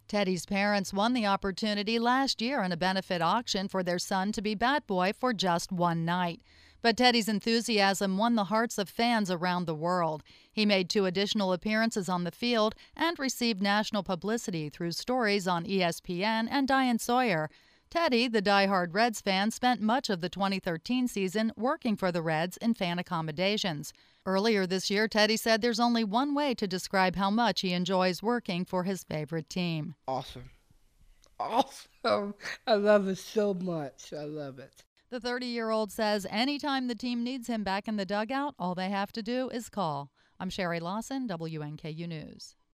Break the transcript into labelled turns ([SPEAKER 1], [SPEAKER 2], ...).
[SPEAKER 1] Teddy's parents won the opportunity last year in a benefit auction for their son to be Bat Boy for just one night. But Teddy's enthusiasm won the hearts of fans around the world. He made 2 additional appearances on the field and received national publicity through stories on ESPN and Diane Sawyer. Teddy, the diehard Reds fan, spent much of the 2013 season working for the Reds in fan accommodations. Earlier this year, Teddy said there's only one way to describe how much he enjoys working for his favorite team.
[SPEAKER 2] Awesome. Awesome. I love it so much. I love it.
[SPEAKER 1] The 30-year-old says anytime the team needs him back in the dugout, all they have to do is call. I'm Sherry Lawson, WNKU News.